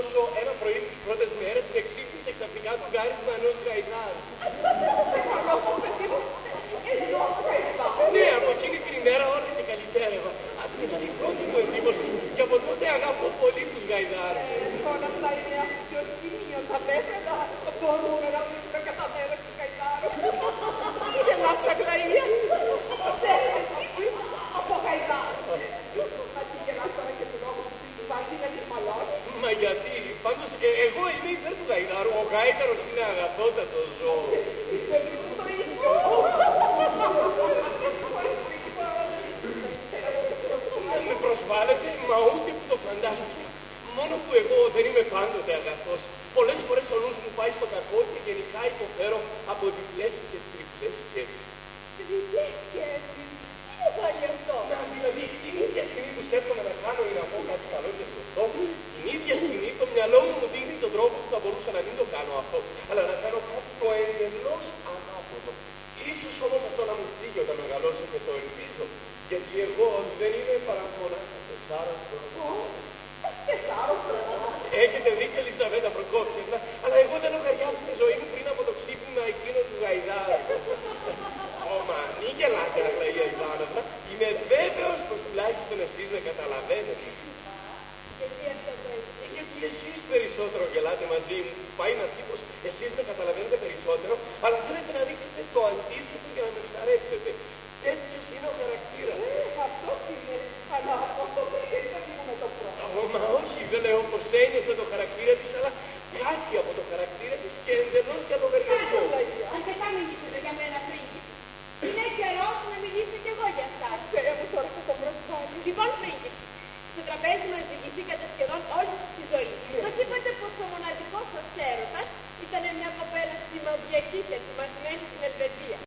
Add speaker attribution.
Speaker 1: ωστόσο ένα πρωί τις πρώτες μέρες με ξύπνησε ξαφνικά το γκάρισμα ενός γαϊδάρου. Ναι, από εκείνη την ημέρα όλα και καλυτέρευα. Αυτή ήταν η πρώτη μου εντύπωση και από τότε αγαπώ πολύ τους γαϊδάρους.
Speaker 2: Όλα αυτά είναι αφισιοσκηνίωτα, βέβαια, μπορούμε να βρίσκουμε κατά μέρος του γαϊδάρου. Και λάψα Αγλαία, ξέρετε εσείς από γαϊδάρου. Μα τι γελάς τώρα και του λόγου που του βάζει να την μαλώνει.
Speaker 1: Μα γιατί, πάντως εγώ είμαι υπέρ του γαϊδάρου, ο γάιταρος είναι αγαθότατο ζώο.
Speaker 2: Το ίδιο.
Speaker 1: Δεν με προσβάλλετε, μα ούτε που το φαντάστηκα. Μόνο που εγώ δεν είμαι πάντοτε αγαθός. Πολλές φορές ο νους μου πάει στο κακό και γενικά υποφέρω από διπλές και τριπλές σκέψεις.
Speaker 2: Διπλές σκέψεις. Τι είναι πάλι αυτό?
Speaker 1: Δηλαδή, την ίδια στιγμή που σκέφτομαι να κάνω ή να πω κάτι καλό και σωστό, την ίδια στιγμή το μυαλό μου δίνει τον τρόπο που θα μπορούσα να μην το κάνω αυτό, αλλά να κάνω κάτι το εντελώς ανάποδο. Ίσως όμως αυτό να μου φύγει όταν μεγαλώσω και το ελπίζω, γιατί εγώ δεν είμαι παρά μονάχα 4 χρονών.
Speaker 2: 4 χρονών.
Speaker 1: Έχετε δίκιο, Ελισαβέτα Προκόψευνα, αλλά εγώ δεν λογαριάζω τη ζωή μου πριν από το ξύπνημα εκείνο του γαϊδάρου. Όμα, μην γελάτε, Αγλαία Ιβάνοβνα, είμαι βέβαιος πως τουλάχιστον εσείς με καταλαβαίνετε.
Speaker 2: Γιατί αυτό το έτσι?
Speaker 1: Γιατί εσείς περισσότερο γελάτε μαζί μου, πάει να πει πως εσείς με καταλαβαίνετε περισσότερο, αλλά θέλετε να δείξετε το αντίθετο για να με ψαρέψετε. Τέτοιος είναι ο χαρακτήρας.
Speaker 2: Αυτό είναι, αλλά αυτό δεν είναι με το πρώτο.
Speaker 1: Μα όχι, δεν λέω πως ένιωσε το χαρακτήρα της, αλλά κάτι από το χαρακτήρα της και εντελώς για λογαριασμό.
Speaker 3: Αρκετά μιλήσατε για μένα πρίγκιπ. Είναι καιρός να μιλήσω κι εγώ για εσάς.
Speaker 2: Μου τώρα θα το προσφάλει.
Speaker 3: Λοιπόν, πρίγκιπ, στο τραπέζι μας διηγηθήκατε σχεδόν όλη σας τη ζωή. Μας είπατε πως ο μοναδικός σας έρωτας ήταν μια κοπέλα σημαδιακή και ετοιμασμένη στην Ελβετία.